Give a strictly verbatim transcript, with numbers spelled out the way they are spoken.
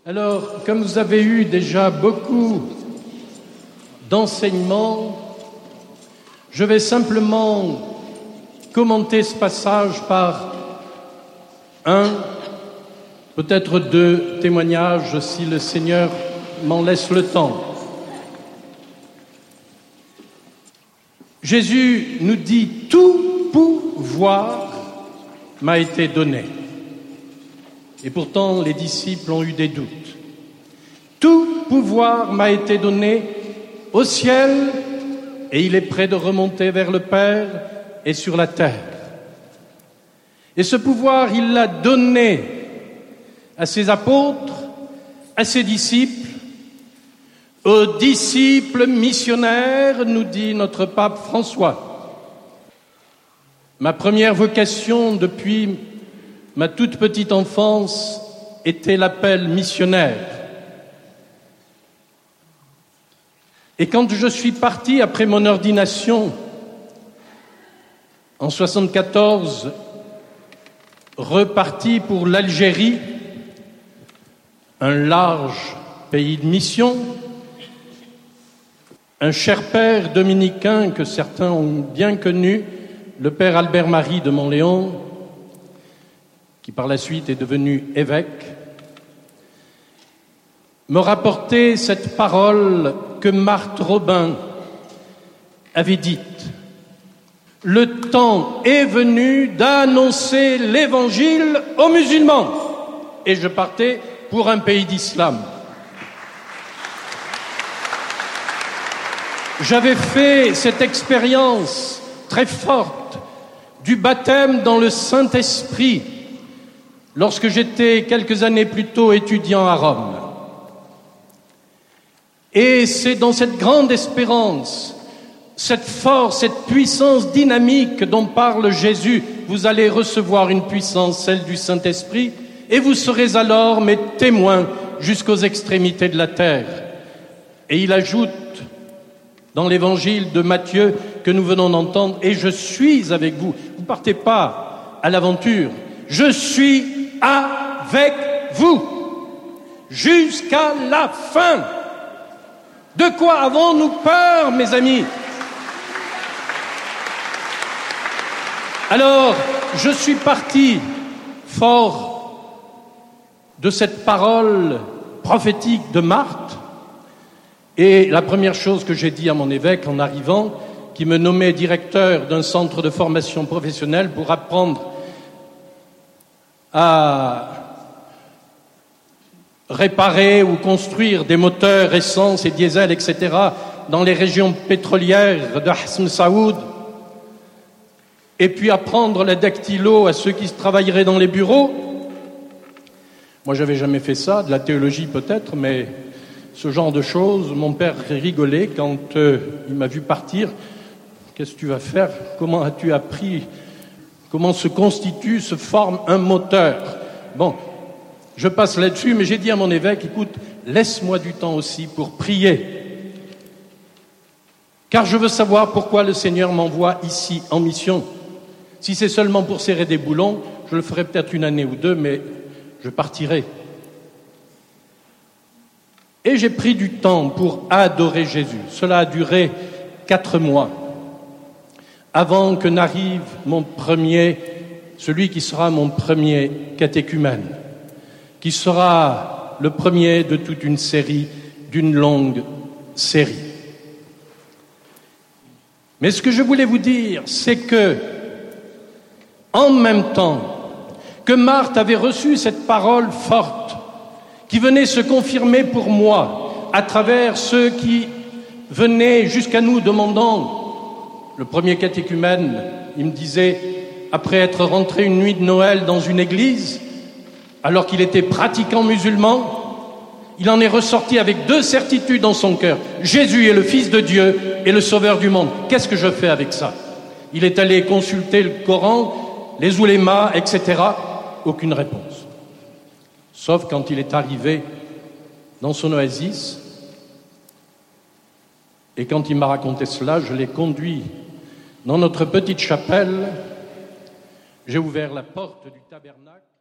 Alors, comme vous avez eu déjà beaucoup d'enseignements, je vais simplement commenter ce passage par un, peut-être deux témoignages si le Seigneur m'en laisse le temps. Jésus nous dit « Tout pouvoir m'a été donné ». Et pourtant, les disciples ont eu des doutes. Tout pouvoir m'a été donné au ciel et il est prêt de remonter vers le Père et sur la terre. Et ce pouvoir, il l'a donné à ses apôtres, à ses disciples, aux disciples missionnaires, nous dit notre pape François. Ma première vocation depuis ma toute petite enfance était l'appel missionnaire. Et quand je suis parti après mon ordination, en soixante-quatorze, reparti pour l'Algérie, un large pays de mission, un cher père dominicain que certains ont bien connu, le père Albert-Marie de Montléon, qui par la suite est devenu évêque, me rapportait cette parole que Marthe Robin avait dite. Le temps est venu d'annoncer l'évangile aux musulmans. Et je partais pour un pays d'islam. J'avais fait cette expérience très forte du baptême dans le Saint-Esprit lorsque j'étais quelques années plus tôt étudiant à Rome. Et c'est dans cette grande espérance, cette force, cette puissance dynamique dont parle Jésus, vous allez recevoir une puissance, celle du Saint-Esprit, et vous serez alors mes témoins jusqu'aux extrémités de la terre. Et il ajoute dans l'évangile de Matthieu que nous venons d'entendre, et je suis avec vous. Vous ne partez pas à l'aventure, je suis avec vous jusqu'à la fin. De quoi avons-nous peur, mes amis? Alors, je suis parti fort de cette parole prophétique de Marthe, et la première chose que j'ai dit à mon évêque en arrivant, qui me nommait directeur d'un centre de formation professionnelle pour apprendre à réparer ou construire des moteurs essence et diesel, et cetera, dans les régions pétrolières de Hasm Saoud, et puis apprendre la dactylo à ceux qui travailleraient dans les bureaux. Moi, j'avais jamais fait ça, de la théologie peut-être, mais ce genre de choses, mon père rigolait quand euh, il m'a vu partir. Qu'est-ce que tu vas faire? Comment as-tu appris? Comment se constitue, se forme un moteur? Bon, je passe là-dessus, mais j'ai dit à mon évêque, écoute, laisse-moi du temps aussi pour prier. Car je veux savoir pourquoi le Seigneur m'envoie ici en mission. Si c'est seulement pour serrer des boulons, je le ferai peut-être une année ou deux, mais je partirai. Et j'ai pris du temps pour adorer Jésus. Cela a duré quatre mois, avant que n'arrive mon premier, celui qui sera mon premier catéchumène, qui sera le premier de toute une série, d'une longue série. Mais ce que je voulais vous dire, c'est que, en même temps que Marthe avait reçu cette parole forte, qui venait se confirmer pour moi, à travers ceux qui venaient jusqu'à nous demandant, le premier catéchumène, il me disait, après être rentré une nuit de Noël dans une église, alors qu'il était pratiquant musulman, il en est ressorti avec deux certitudes dans son cœur. Jésus est le Fils de Dieu et le Sauveur du monde. Qu'est-ce que je fais avec ça? Il est allé consulter le Coran, les oulémas, et cetera. Aucune réponse. Sauf quand il est arrivé dans son oasis, et quand il m'a raconté cela, je l'ai conduit dans notre petite chapelle, j'ai ouvert la porte du tabernacle.